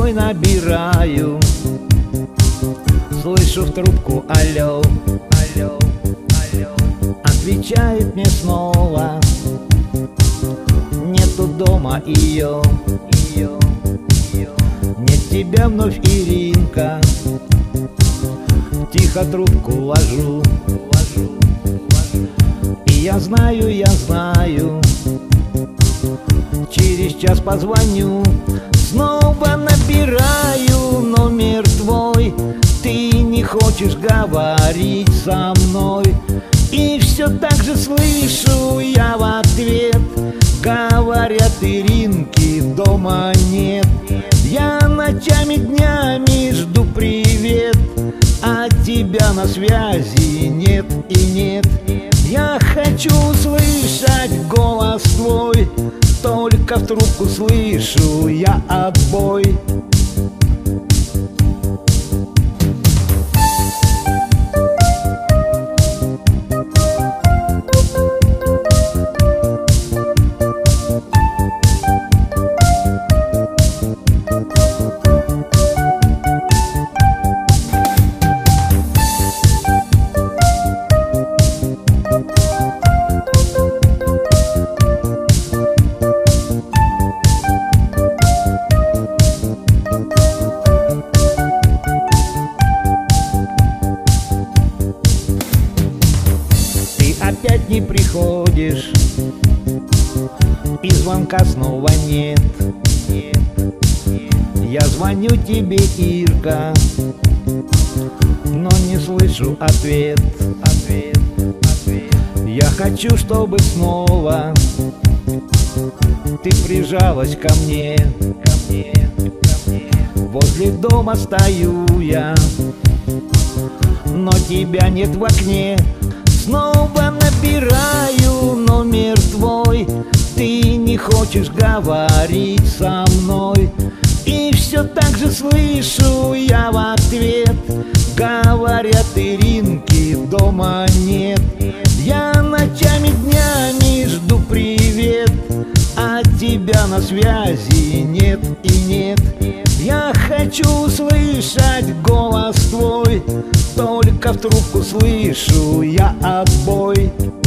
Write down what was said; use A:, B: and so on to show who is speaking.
A: твой набираю, слышу в трубку алло, алло, алло. Отвечает мне снова: нету дома ее, ее, ее. Нет тебя вновь, Иринка. Тихо трубку ложу, ложу, ложу. И я знаю, через час позвоню. Снова набираю номер твой, ты не хочешь говорить со мной. И все так же слышу я в ответ: говорят, Иринки дома нет. Я ночами, днями жду привет, а тебя на связи нет и нет. Я хочу услышать голос твой, только в трубку слышу я отбой. Опять не приходишь, и звонка снова нет. Я звоню тебе, Ирка, но не слышу ответ. Я хочу, чтобы снова ты прижалась ко мне. Возле дома стою я, но тебя нет в окне. Снова набираю номер твой, ты не хочешь говорить со мной. И все так же слышу я в ответ: говорят, Иринки дома нет. Я ночами, днями жду привет, а тебя на связи нет и нет. Я хочу услышать голос твой, только в трубку слышу я отбой.